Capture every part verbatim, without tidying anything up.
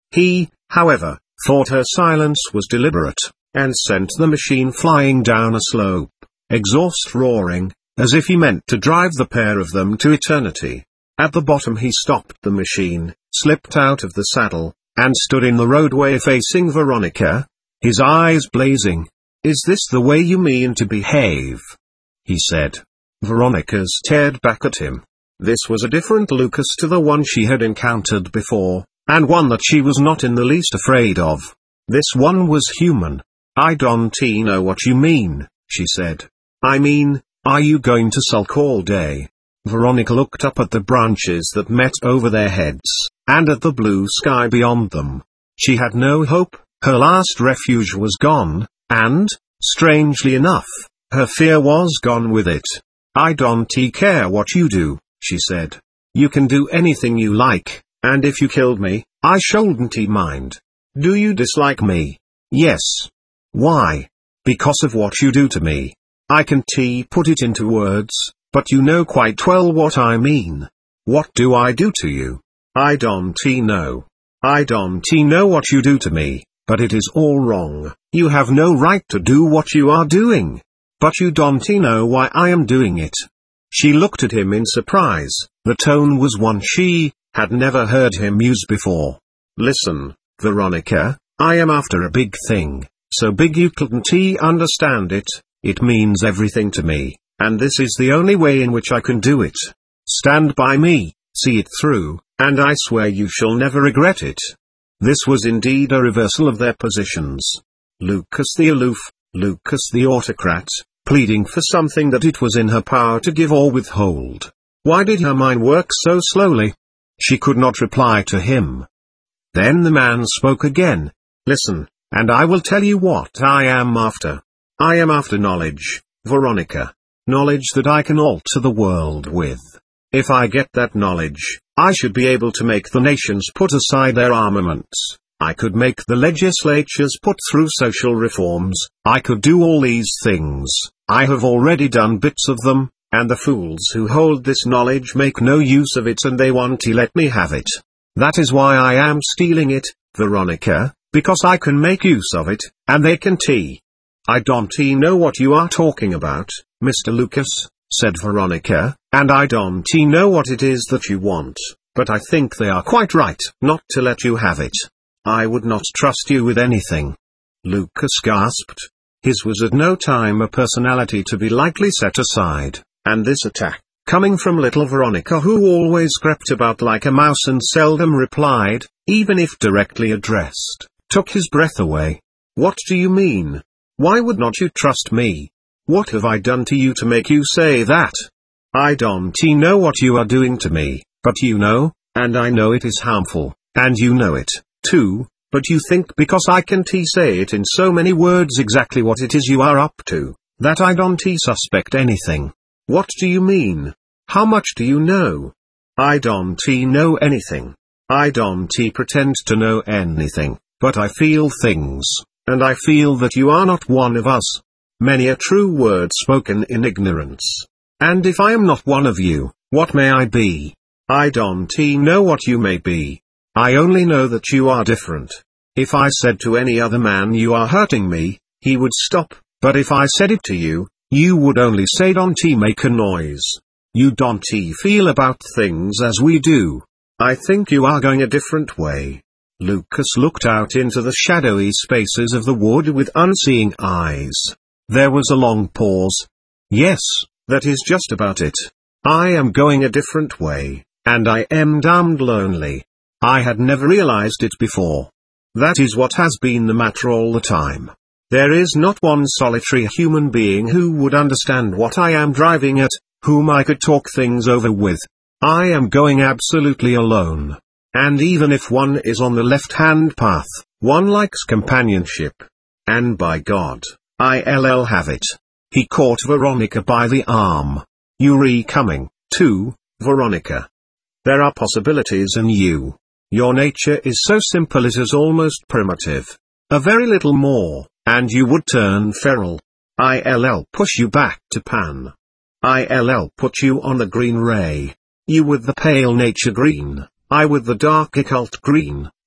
He, however, thought her silence was deliberate, and sent the machine flying down a slope, exhaust roaring, as if he meant to drive the pair of them to eternity. At the bottom he stopped the machine, slipped out of the saddle, and stood in the roadway facing Veronica, his eyes blazing. "Is this the way you mean to behave?" he said. Veronica stared back at him. This was a different Lucas to the one she had encountered before, and one that she was not in the least afraid of. This one was human. "I don't know what you mean," she said. "I mean, are you going to sulk all day?" Veronica looked up at the branches that met over their heads, and at the blue sky beyond them. She had no hope, her last refuge was gone, and, strangely enough, her fear was gone with it. "I don't care what you do," she said. "You can do anything you like, and if you killed me, I shouldn't mind. Do you dislike me?" "Yes." "Why?" "Because of what you do to me. I can't put it into words, but you know quite well what I mean." "What do I do to you?" "I don't know. I don't know what you do to me, but it is all wrong. You have no right to do what you are doing. But you don't know why I am doing it." She looked at him in surprise. The tone was one she had never heard him use before. "Listen, Veronica, I am after a big thing, so big you couldn't understand it. It means everything to me, and this is the only way in which I can do it. Stand by me, see it through, and I swear you shall never regret it." This was indeed a reversal of their positions. Lucas the aloof, Lucas the autocrat, pleading for something that it was in her power to give or withhold. Why did her mind work so slowly? She could not reply to him. Then the man spoke again. "Listen, and I will tell you what I am after. I am after knowledge, Veronica. Knowledge that I can alter the world with. If I get that knowledge, I should be able to make the nations put aside their armaments. I could make the legislatures put through social reforms. I could do all these things. I have already done bits of them, and the fools who hold this knowledge make no use of it, and they want to let me have it. That is why I am stealing it, Veronica, because I can make use of it, and they can't. "I don't know what you are talking about, Mister Lucas," said Veronica, "and I don't know what it is that you want, but I think they are quite right not to let you have it. I would not trust you with anything." Lucas gasped. His was at no time a personality to be lightly set aside, and this attack, coming from little Veronica, who always crept about like a mouse and seldom replied, even if directly addressed, took his breath away. "What do you mean? Why would not you trust me? What have I done to you to make you say that?" "I don't know what you are doing to me, but you know, and I know it is harmful, and you know it, too, but you think because I can't say it in so many words exactly what it is you are up to, that I don't suspect anything. What do you mean? How much do you know?" "I don't know anything. I don't pretend to know anything, but I feel things, and I feel that you are not one of us. Many a true word spoken in ignorance. And if I am not one of you, what may I be? I don't know what you may be. I only know that you are different. If I said to any other man you are hurting me, he would stop, but if I said it to you, you would only say don't make a noise. You don't feel about things as we do. I think you are going a different way." Lucas looked out into the shadowy spaces of the wood with unseeing eyes. There was a long pause. "Yes, that is just about it. I am going a different way, and I am damned lonely. I had never realized it before. That is what has been the matter all the time. There is not one solitary human being who would understand what I am driving at, whom I could talk things over with. I am going absolutely alone. And even if one is on the left-hand path, one likes companionship. And by God, I'll have it." He caught Veronica by the arm. "You're coming, too, Veronica. There are possibilities in you. Your nature is so simple it is almost primitive. A very little more, and you would turn feral. I'll push you back to Pan. I'll put you on the green ray. You with the pale nature green, I with the dark occult green,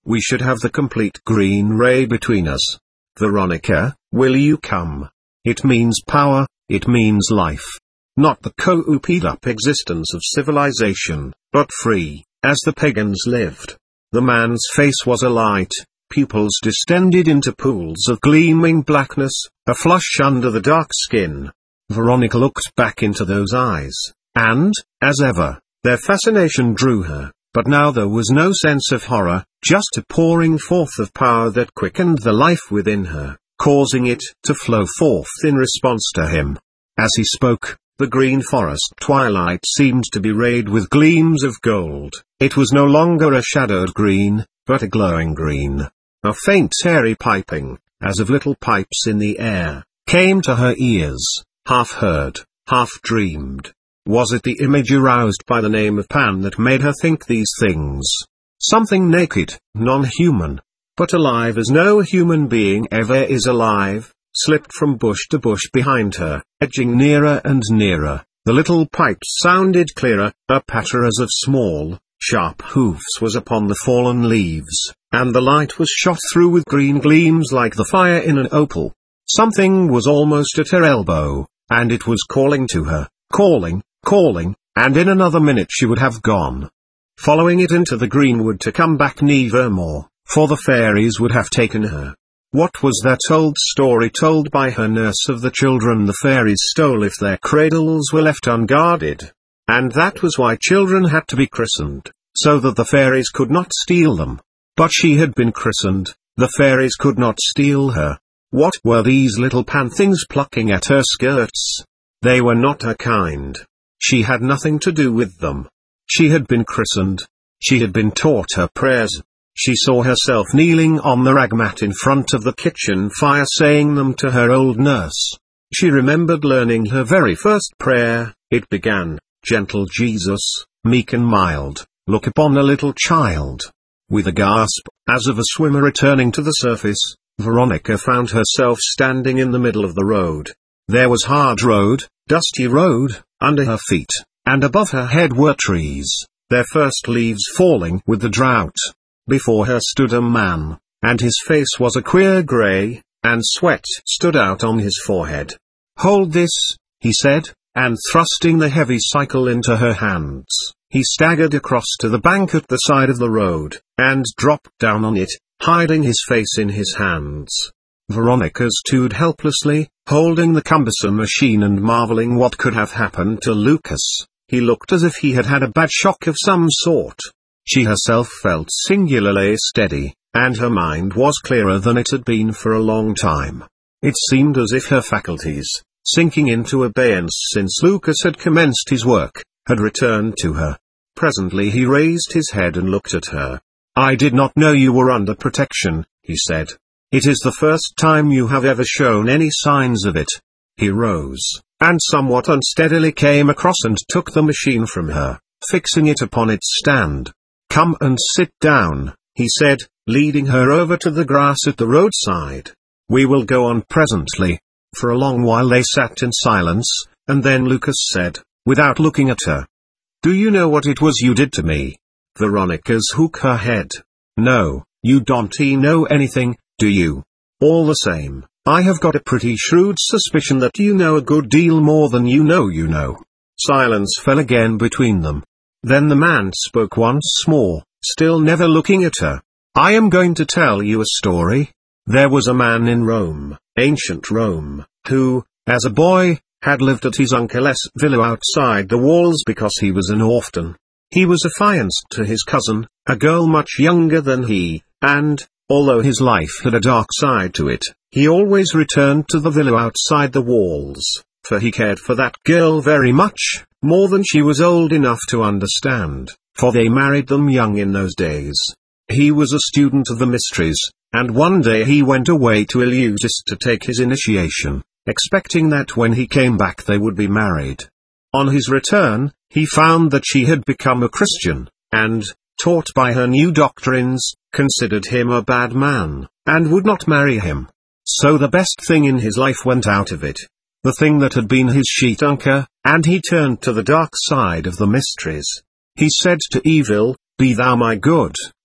We should have the complete green ray between us. Veronica, will you come? It means power, it means life. Not the cooped up existence of civilization, but free, as the pagans lived. The man's face was alight, pupils distended into pools of gleaming blackness, a flush under the dark skin. Veronica looked back into those eyes, and, as ever, their fascination drew her, but now there was no sense of horror, just a pouring forth of power that quickened the life within her, causing it to flow forth in response to him. As he spoke, the green forest twilight seemed to be rayed with gleams of gold. It was no longer a shadowed green, but a glowing green. A faint airy piping, as of little pipes in the air, came to her ears, half heard, half dreamed. Was it the image aroused by the name of Pan that made her think these things? Something naked, non-human, but alive as no human being ever is alive, slipped from bush to bush behind her, edging nearer and nearer. The little pipes sounded clearer, a patter as of small, sharp hoofs was upon the fallen leaves, and the light was shot through with green gleams like the fire in an opal. Something was almost at her elbow, and it was calling to her, calling, calling, and in another minute she would have gone, following it into the greenwood to come back never more, for the fairies would have taken her. What was that old story told by her nurse of the children the fairies stole if their cradles were left unguarded? And that was why children had to be christened, so that the fairies could not steal them. But she had been christened, the fairies could not steal her. What were these little pan things plucking at her skirts? They were not her kind. She had nothing to do with them. She had been christened. She had been taught her prayers. She saw herself kneeling on the rag mat in front of the kitchen fire saying them to her old nurse. She remembered learning her very first prayer. It began, "Gentle Jesus, meek and mild, look upon a little child." With a gasp, as of a swimmer returning to the surface, Veronica found herself standing in the middle of the road. There was hard road, dusty road, under her feet, and above her head were trees, their first leaves falling with the drought. Before her stood a man, and his face was a queer grey, and sweat stood out on his forehead. "Hold this," he said, and thrusting the heavy cycle into her hands, he staggered across to the bank at the side of the road, and dropped down on it, hiding his face in his hands. Veronica stood helplessly, holding the cumbersome machine and marveling what could have happened to Lucas. He looked as if he had had a bad shock of some sort. She herself felt singularly steady, and her mind was clearer than it had been for a long time. It seemed as if her faculties, sinking into abeyance since Lucas had commenced his work, had returned to her. Presently he raised his head and looked at her. "I did not know you were under protection," he said. "It is the first time you have ever shown any signs of it." He rose, and somewhat unsteadily came across and took the machine from her, fixing it upon its stand. "Come and sit down," he said, leading her over to the grass at the roadside. "We will go on presently." For a long while they sat in silence, and then Lucas said, without looking at her, "Do you know what it was you did to me?" Veronica's shook her head. "No, you don't know anything, do you? All the same, I have got a pretty shrewd suspicion that you know a good deal more than you know you know." Silence fell again between them. Then the man spoke once more, still never looking at her. "I am going to tell you a story. There was a man in Rome, ancient Rome, who, as a boy, had lived at his uncle's villa outside the walls because he was an orphan. He was affianced to his cousin, a girl much younger than he, and, although his life had a dark side to it, he always returned to the villa outside the walls, for he cared for that girl very much, more than she was old enough to understand, for they married them young in those days. He was a student of the mysteries, and one day he went away to Eleusis to take his initiation, expecting that when he came back they would be married. On his return, he found that she had become a Christian, and, taught by her new doctrines, considered him a bad man, and would not marry him. So the best thing in his life went out of it, the thing that had been his sheet anchor, and he turned to the dark side of the mysteries. He said to evil, "Be thou my good,"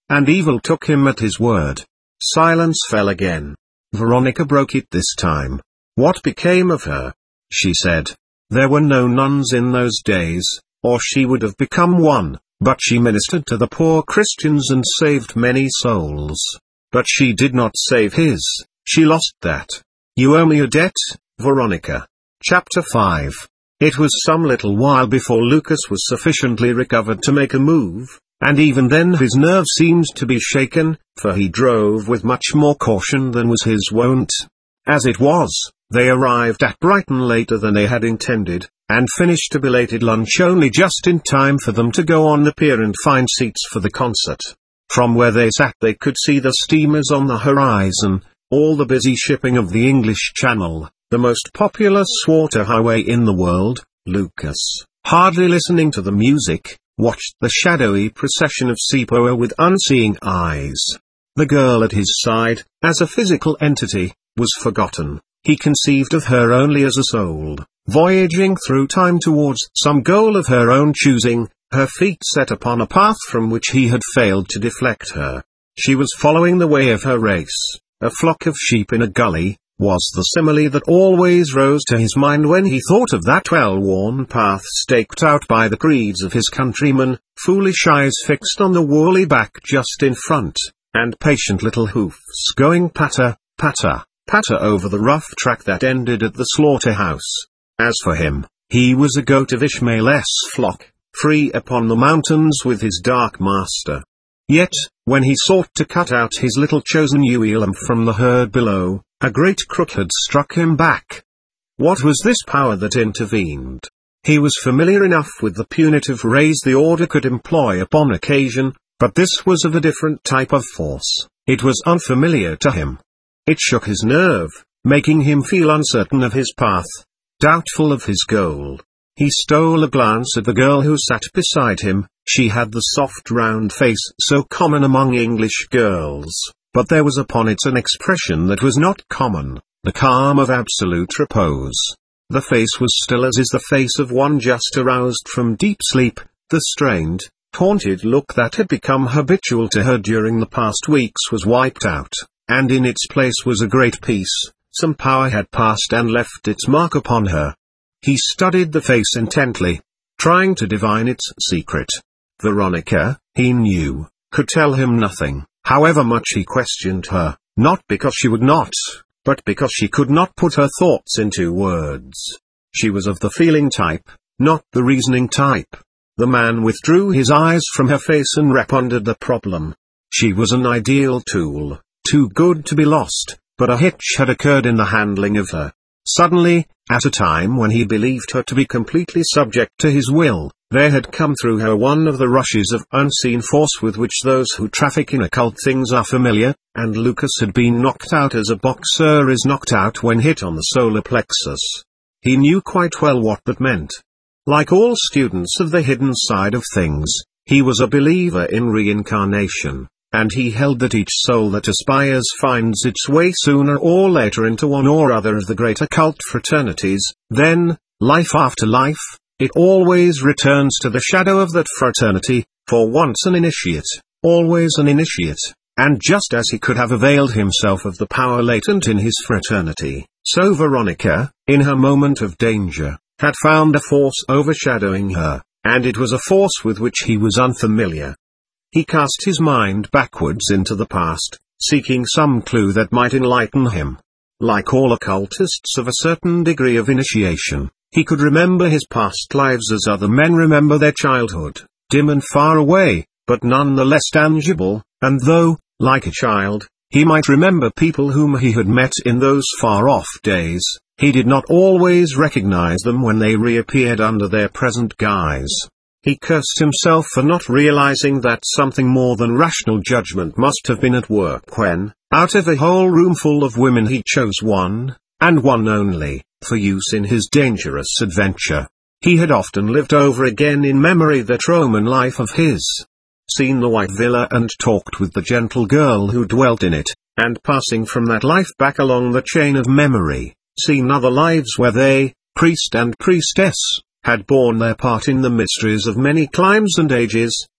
and evil took him at his word. Silence fell again. Veronica broke it this time. What became of her? She said. There were no nuns in those days, or she would have become one, but she ministered to the poor Christians and saved many souls. But she did not save his, she lost that. You owe me a debt, Veronica. Chapter five. It was some little while before Lucas was sufficiently recovered to make a move, and even then his nerve seemed to be shaken, for he drove with much more caution than was his wont. As it was, they arrived at Brighton later than they had intended, and finished a belated lunch only just in time for them to go on the pier and find seats for the concert. From where they sat they could see the steamers on the horizon, all the busy shipping of the English Channel, the most populous water highway in the world. Lucas, hardly listening to the music, watched the shadowy procession of Sepoa with unseeing eyes. The girl at his side, as a physical entity, was forgotten. He conceived of her only as a soul, voyaging through time towards some goal of her own choosing, her feet set upon a path from which he had failed to deflect her. She was following the way of her race. A flock of sheep in a gully, was the simile that always rose to his mind when he thought of that well-worn path staked out by the creeds of his countrymen, foolish eyes fixed on the woolly back just in front, and patient little hoofs going patter, patter, patter over the rough track that ended at the slaughterhouse. As for him, he was a goat of Ishmael's flock, free upon the mountains with his dark master. Yet, when he sought to cut out his little chosen ewe lamb from the herd below, a great crook had struck him back. What was this power that intervened? He was familiar enough with the punitive rays the order could employ upon occasion, but this was of a different type of force. It was unfamiliar to him. It shook his nerve, making him feel uncertain of his path, doubtful of his goal. He stole a glance at the girl who sat beside him. She had the soft round face so common among English girls, but there was upon it an expression that was not common, the calm of absolute repose. The face was still as is the face of one just aroused from deep sleep. The strained, haunted look that had become habitual to her during the past weeks was wiped out, and in its place was a great peace. Some power had passed and left its mark upon her. He studied the face intently, trying to divine its secret. Veronica, he knew, could tell him nothing, however much he questioned her, not because she would not, but because she could not put her thoughts into words. She was of the feeling type, not the reasoning type. The man withdrew his eyes from her face and pondered the problem. She was an ideal tool, too good to be lost, but a hitch had occurred in the handling of her. Suddenly, at a time when he believed her to be completely subject to his will, there had come through her one of the rushes of unseen force with which those who traffic in occult things are familiar, and Lucas had been knocked out as a boxer is knocked out when hit on the solar plexus. He knew quite well what that meant. Like all students of the hidden side of things, he was a believer in reincarnation, and he held that each soul that aspires finds its way sooner or later into one or other of the great occult fraternities. Then, life after life, it always returns to the shadow of that fraternity, for once an initiate, always an initiate, and just as he could have availed himself of the power latent in his fraternity, so Veronica, in her moment of danger, had found a force overshadowing her, and it was a force with which he was unfamiliar. He cast his mind backwards into the past, seeking some clue that might enlighten him. Like all occultists of a certain degree of initiation, he could remember his past lives as other men remember their childhood, dim and far away, but none the less tangible, and though, like a child, he might remember people whom he had met in those far-off days, he did not always recognize them when they reappeared under their present guise. He cursed himself for not realizing that something more than rational judgment must have been at work when, out of a whole roomful of women he chose one, and one only, for use in his dangerous adventure. He had often lived over again in memory that Roman life of his, seen the white villa and talked with the gentle girl who dwelt in it, and passing from that life back along the chain of memory, seen other lives where they, priest and priestess, had borne their part in the mysteries of many climes and ages,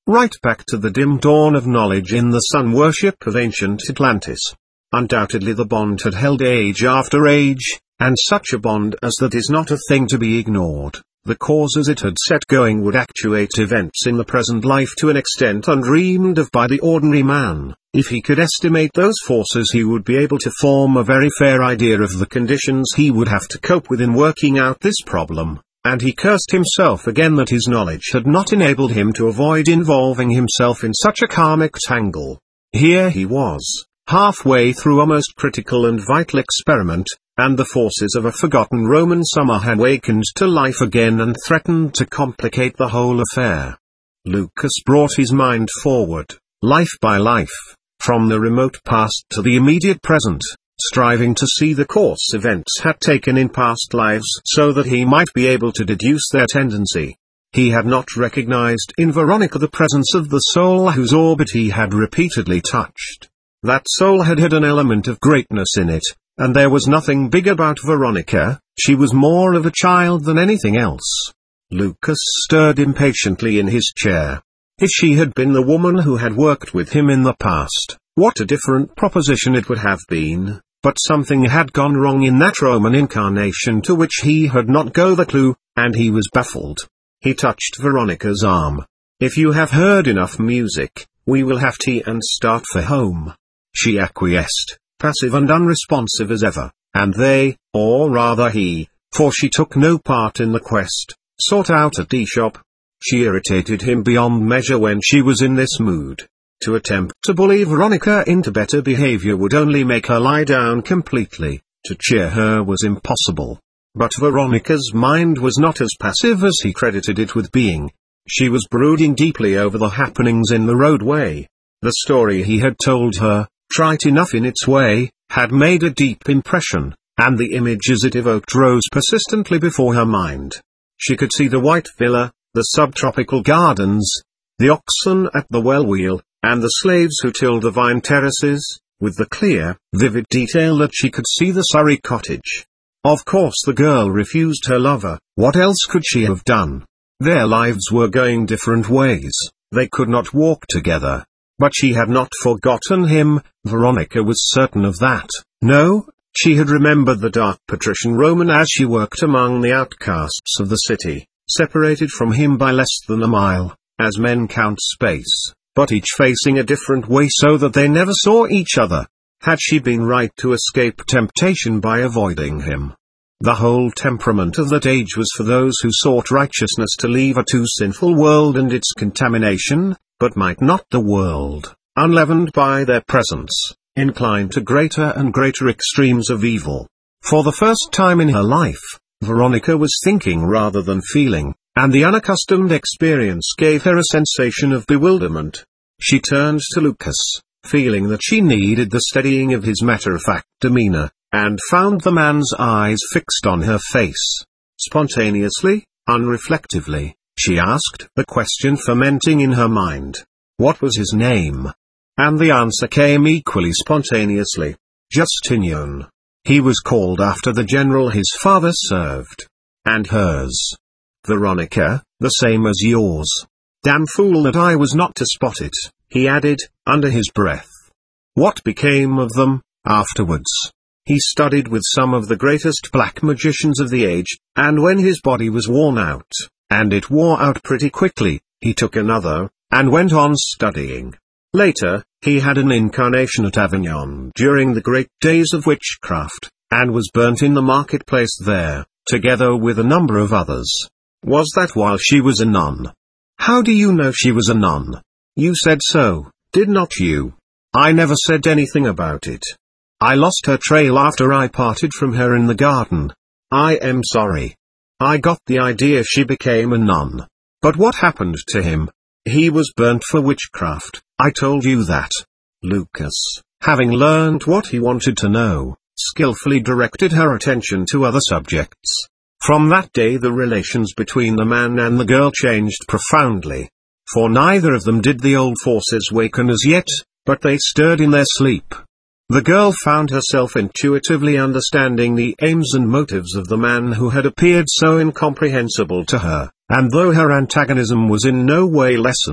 right back to the dim dawn of knowledge in the sun worship of ancient Atlantis. Undoubtedly the bond had held age after age, and such a bond as that is not a thing to be ignored. The causes it had set going would actuate events in the present life to an extent undreamed of by the ordinary man. If he could estimate those forces, he would be able to form a very fair idea of the conditions he would have to cope with in working out this problem, and he cursed himself again that his knowledge had not enabled him to avoid involving himself in such a karmic tangle. Here he was, halfway through a most critical and vital experiment, and the forces of a forgotten Roman summer had awakened to life again and threatened to complicate the whole affair. Lucas brought his mind forward, life by life, from the remote past to the immediate present, striving to see the course events had taken in past lives so that he might be able to deduce their tendency. He had not recognized in Veronica the presence of the soul whose orbit he had repeatedly touched. That soul had had an element of greatness in it, and there was nothing big about Veronica. She was more of a child than anything else. Lucas stirred impatiently in his chair. If she had been the woman who had worked with him in the past, what a different proposition it would have been, but something had gone wrong in that Roman incarnation to which he had not got the clue, and he was baffled. He touched Veronica's arm. "If you have heard enough music, we will have tea and start for home." She acquiesced, passive and unresponsive as ever, and they, or rather he, for she took no part in the quest, sought out a tea shop. She irritated him beyond measure when she was in this mood. To attempt to bully Veronica into better behavior would only make her lie down completely. To cheer her was impossible. But Veronica's mind was not as passive as he credited it with being. She was brooding deeply over the happenings in the roadway. The story he had told her, trite enough in its way, had made a deep impression, and the images it evoked rose persistently before her mind. She could see the white villa, the subtropical gardens, the oxen at the well wheel, and the slaves who tilled the vine terraces, with the clear, vivid detail that she could see the Surrey cottage. Of course the girl refused her lover. What else could she have done? Their lives were going different ways, they could not walk together. But she had not forgotten him. Veronica was certain of that. No, she had remembered the dark patrician Roman as she worked among the outcasts of the city, separated from him by less than a mile, as men count space, but each facing a different way so that they never saw each other. Had she been right to escape temptation by avoiding him? The whole temperament of that age was for those who sought righteousness to leave a too sinful world and its contamination, but might not the world, unleavened by their presence, incline to greater and greater extremes of evil. For the first time in her life, Veronica was thinking rather than feeling, and the unaccustomed experience gave her a sensation of bewilderment. She turned to Lucas, feeling that she needed the steadying of his matter-of-fact demeanor, and found the man's eyes fixed on her face. Spontaneously, unreflectively, she asked the question fermenting in her mind. What was his name? And the answer came equally spontaneously. Justinian. He was called after the general his father served. And hers? Veronica, the same as yours. Damn fool that I was not to spot it, he added, under his breath. What became of them, afterwards? He studied with some of the greatest black magicians of the age, and when his body was worn out, and it wore out pretty quickly, he took another, and went on studying. Later, he had an incarnation at Avignon during the great days of witchcraft, and was burnt in the marketplace there, together with a number of others. Was that while she was a nun? How do you know she was a nun? You said so, did not you? I never said anything about it. I lost her trail after I parted from her in the garden. I am sorry. I got the idea she became a nun. But what happened to him? He was burnt for witchcraft. I told you that. Lucas, having learned what he wanted to know, skillfully directed her attention to other subjects. From that day the relations between the man and the girl changed profoundly. For neither of them did the old forces waken as yet, but they stirred in their sleep. The girl found herself intuitively understanding the aims and motives of the man who had appeared so incomprehensible to her, and though her antagonism was in no way lessened,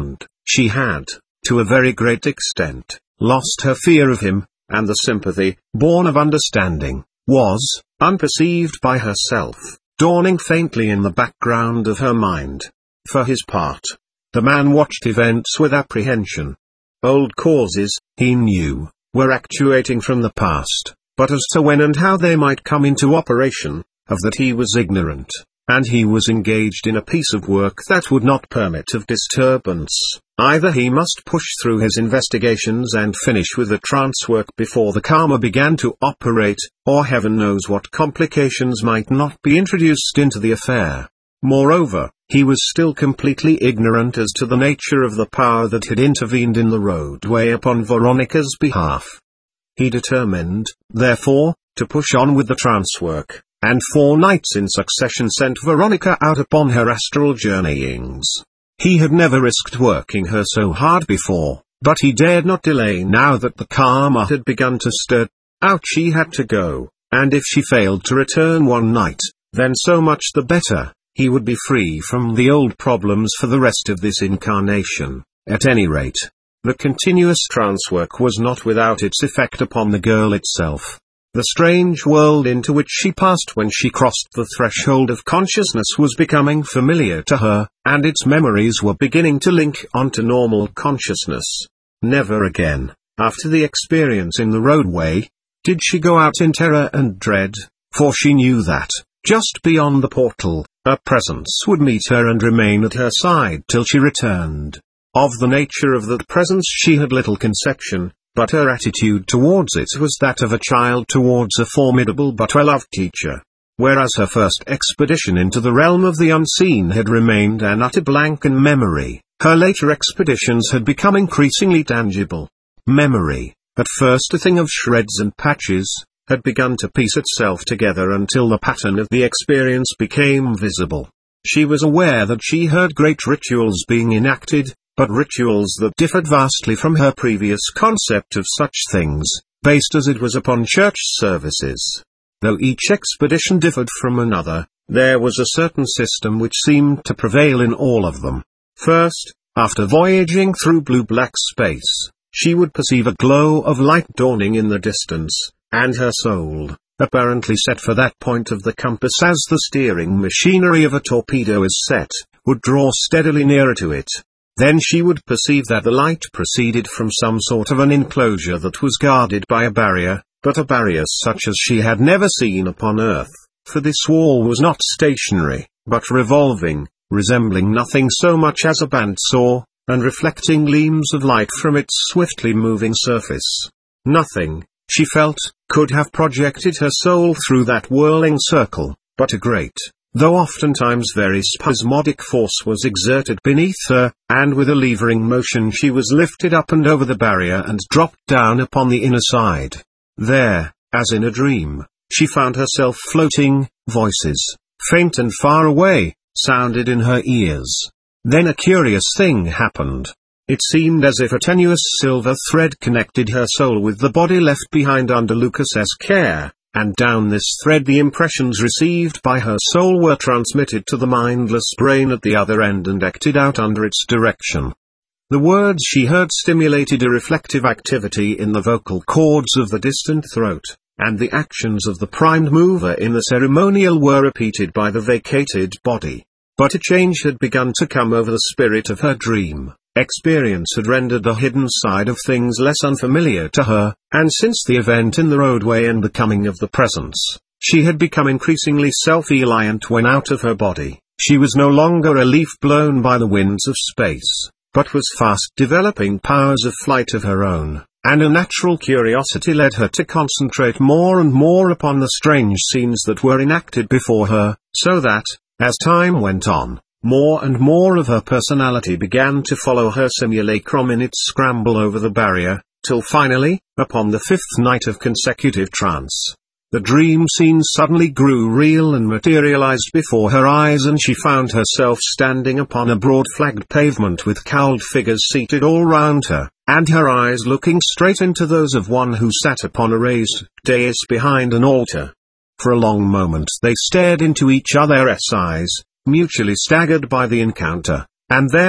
She had, to a very great extent, lost her fear of him, and the sympathy, born of understanding, was, unperceived by herself, dawning faintly in the background of her mind. For his part, the man watched events with apprehension. Old causes, he knew, were actuating from the past, but as to when and how they might come into operation, of that he was ignorant, and he was engaged in a piece of work that would not permit of disturbance. Either he must push through his investigations and finish with the trance work before the karma began to operate, or heaven knows what complications might not be introduced into the affair. Moreover, he was still completely ignorant as to the nature of the power that had intervened in the roadway upon Veronica's behalf. He determined, therefore, to push on with the trance work, and four nights in succession sent Veronica out upon her astral journeyings. He had never risked working her so hard before, but he dared not delay now that the karma had begun to stir. Out she had to go, and if she failed to return one night, then so much the better. He would be free from the old problems for the rest of this incarnation. At any rate, the continuous trance work was not without its effect upon the girl itself. The strange world into which she passed when she crossed the threshold of consciousness was becoming familiar to her, and its memories were beginning to link onto normal consciousness. Never again, after the experience in the roadway, did she go out in terror and dread, for she knew that, just beyond the portal, a presence would meet her and remain at her side till she returned. Of the nature of that presence she had little conception, but her attitude towards it was that of a child towards a formidable but well-loved teacher. Whereas her first expedition into the realm of the unseen had remained an utter blank in memory, her later expeditions had become increasingly tangible. Memory, at first a thing of shreds and patches, had begun to piece itself together until the pattern of the experience became visible. She was aware that she heard great rituals being enacted, but rituals that differed vastly from her previous concept of such things, based as it was upon church services. Though each expedition differed from another, there was a certain system which seemed to prevail in all of them. First, after voyaging through blue-black space, she would perceive a glow of light dawning in the distance, and her soul, apparently set for that point of the compass as the steering machinery of a torpedo is set, would draw steadily nearer to it. Then she would perceive that the light proceeded from some sort of an enclosure that was guarded by a barrier, but a barrier such as she had never seen upon Earth, for this wall was not stationary, but revolving, resembling nothing so much as a bandsaw, and reflecting gleams of light from its swiftly moving surface. Nothing, she felt, could have projected her soul through that whirling circle, but a great, though oftentimes very spasmodic force was exerted beneath her, and with a levering motion she was lifted up and over the barrier and dropped down upon the inner side. There, as in a dream, she found herself floating. Voices, faint and far away, sounded in her ears. Then a curious thing happened. It seemed as if a tenuous silver thread connected her soul with the body left behind under Lucas's care, and down this thread the impressions received by her soul were transmitted to the mindless brain at the other end and acted out under its direction. The words she heard stimulated a reflective activity in the vocal cords of the distant throat, and the actions of the primed mover in the ceremonial were repeated by the vacated body. But a change had begun to come over the spirit of her dream. Experience had rendered the hidden side of things less unfamiliar to her, and since the event in the roadway and the coming of the presence, she had become increasingly self-reliant when out of her body. She was no longer a leaf blown by the winds of space, but was fast developing powers of flight of her own, and a natural curiosity led her to concentrate more and more upon the strange scenes that were enacted before her, so that, as time went on, more and more of her personality began to follow her simulacrum in its scramble over the barrier, till finally, upon the fifth night of consecutive trance, the dream scenes suddenly grew real and materialized before her eyes, and she found herself standing upon a broad flagged pavement with cowled figures seated all round her, and her eyes looking straight into those of one who sat upon a raised dais behind an altar. For a long moment they stared into each other's eyes, mutually staggered by the encounter, and then,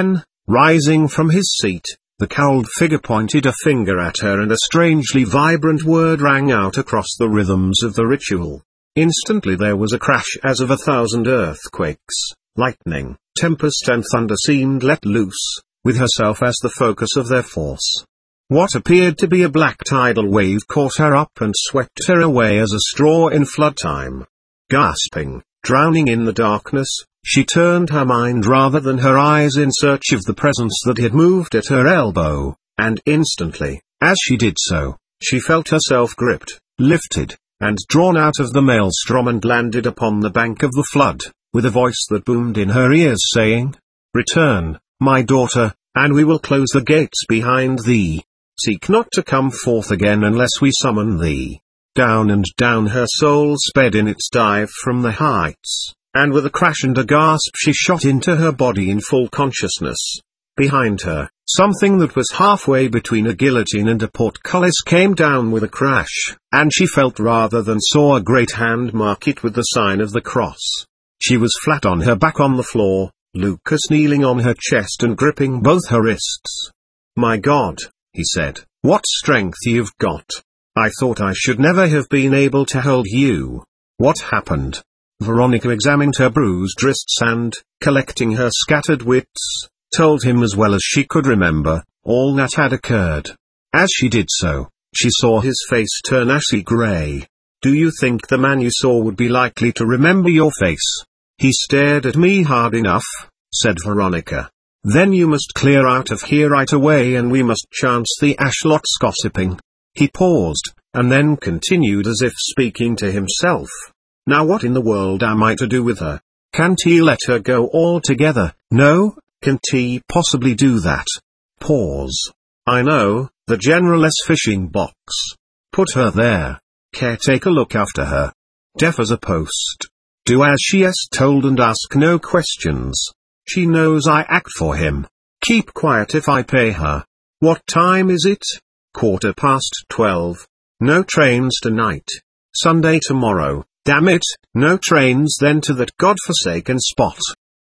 Rising from his seat, the cowled figure pointed a finger at her and a strangely vibrant word rang out across the rhythms of the ritual. Instantly there was a crash as of a thousand earthquakes, lightning, tempest and thunder seemed let loose, with herself as the focus of their force. What appeared to be a black tidal wave caught her up and swept her away as a straw in flood time. Gasping, drowning in the darkness, she turned her mind rather than her eyes in search of the presence that had moved at her elbow, and instantly, as she did so, she felt herself gripped, lifted, and drawn out of the maelstrom and landed upon the bank of the flood, with a voice that boomed in her ears saying, "Return, my daughter, and we will close the gates behind thee. Seek not to come forth again unless we summon thee." Down and down her soul sped in its dive from the heights, and with a crash and a gasp she shot into her body in full consciousness. Behind her, something that was halfway between a guillotine and a portcullis came down with a crash, and she felt rather than saw a great hand mark it with the sign of the cross. She was flat on her back on the floor, Lucas kneeling on her chest and gripping both her wrists. "My God," he said, "what strength you've got. I thought I should never have been able to hold you. What happened?" Veronica examined her bruised wrists and, collecting her scattered wits, told him as well as she could remember, all that had occurred. As she did so, she saw his face turn ashy grey. "Do you think the man you saw would be likely to remember your face?" "He stared at me hard enough," said Veronica. "Then you must clear out of here right away and we must chance the Ashlots gossiping." He paused, and then continued as if speaking to himself. "Now what in the world am I to do with her? Can't he let her go altogether? No, can't he possibly do that?" Pause. "I know, the General's fishing box. Put her there. Caretaker look after her. Deaf as a post. Do as she is told and ask no questions. She knows I act for him. Keep quiet if I pay her. What time is it?" "Quarter past twelve. No trains tonight. Sunday tomorrow. Damn it, no trains then to that godforsaken spot.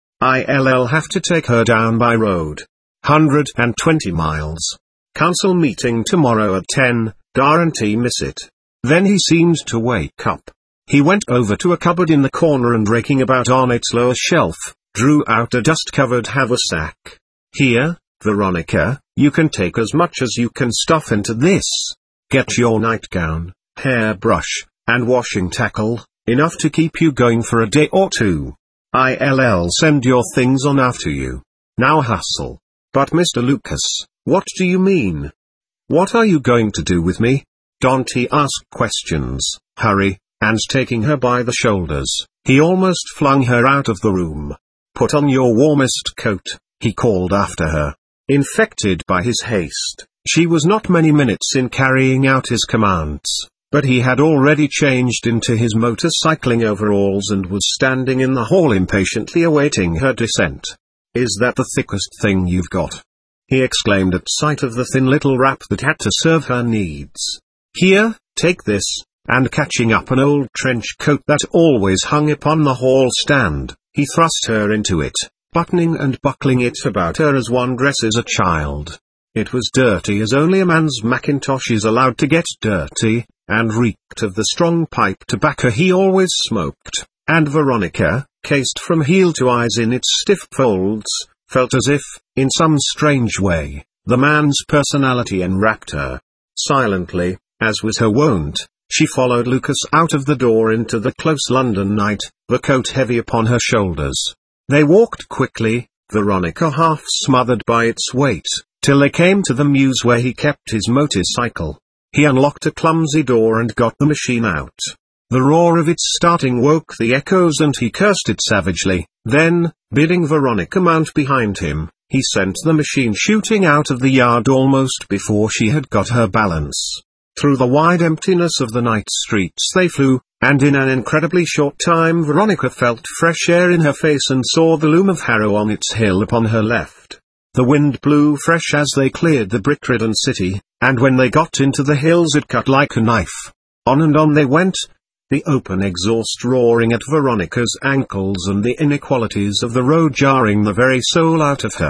I'll have to take her down by road. Hundred and twenty miles. Council meeting tomorrow at ten, guarantee miss it." Then he seemed to wake up. He went over to a cupboard in the corner and raking about on its lower shelf, drew out a dust-covered haversack. "Here, Veronica, you can take as much as you can stuff into this. Get your nightgown, hairbrush, and washing tackle, enough to keep you going for a day or two. I'll send your things on after you. Now hustle." "But Mister Lucas, what do you mean? What are you going to do with me?" Dante asked questions. "Hurry," and taking her by the shoulders, he almost flung her out of the room. "Put on your warmest coat," he called after her. Infected by his haste, she was not many minutes in carrying out his commands, but he had already changed into his motorcycling overalls and was standing in the hall impatiently awaiting her descent. "Is that the thickest thing you've got?" he exclaimed at sight of the thin little wrap that had to serve her needs. "Here, take this," and catching up an old trench coat that always hung upon the hall stand, he thrust her into it, buttoning and buckling it about her as one dresses a child. It was dirty as only a man's mackintosh is allowed to get dirty, and reeked of the strong pipe tobacco he always smoked, and Veronica, cased from heel to eyes in its stiff folds, felt as if, in some strange way, the man's personality enwrapped her. Silently, as was her wont, she followed Lucas out of the door into the close London night, the coat heavy upon her shoulders. They walked quickly, Veronica half smothered by its weight, till they came to the mews where he kept his motorcycle. He unlocked a clumsy door and got the machine out. The roar of its starting woke the echoes and he cursed it savagely. Then, bidding Veronica mount behind him, he sent the machine shooting out of the yard almost before she had got her balance. Through the wide emptiness of the night streets they flew, and in an incredibly short time Veronica felt fresh air in her face and saw the loom of Harrow on its hill upon her left. The wind blew fresh as they cleared the brick-ridden city, and when they got into the hills it cut like a knife. On and on they went, the open exhaust roaring at Veronica's ankles and the inequalities of the road jarring the very soul out of her.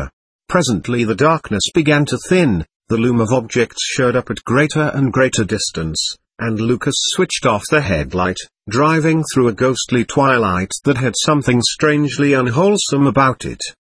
Presently the darkness began to thin, the loom of objects showed up at greater and greater distance, and Lucas switched off the headlight, driving through a ghostly twilight that had something strangely unwholesome about it.